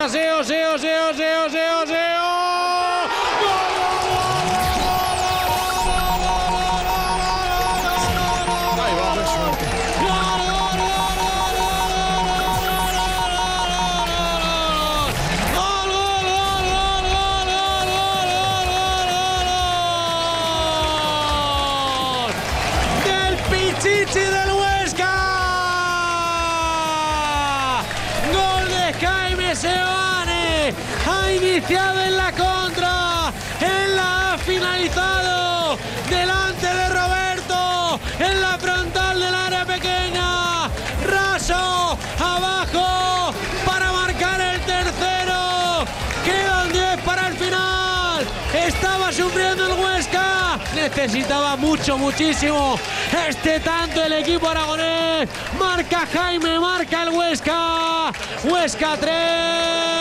Seo, Seo, Seo, Seo, Seo, Seo. Ahí va, qué suerte. Del Pichichi del Huesca. Gol de Jaime Seoane. Ha iniciado en la contra. Él la ha finalizado delante de Roberto. En la frontal del área pequeña. Raso abajo para marcar el tercero. Quedan 10 para el final. Estaba sufriendo el Huesca. Necesitaba muchísimo este tanto el equipo aragonés. Marca Jaime, marca el Huesca. Huesca 3.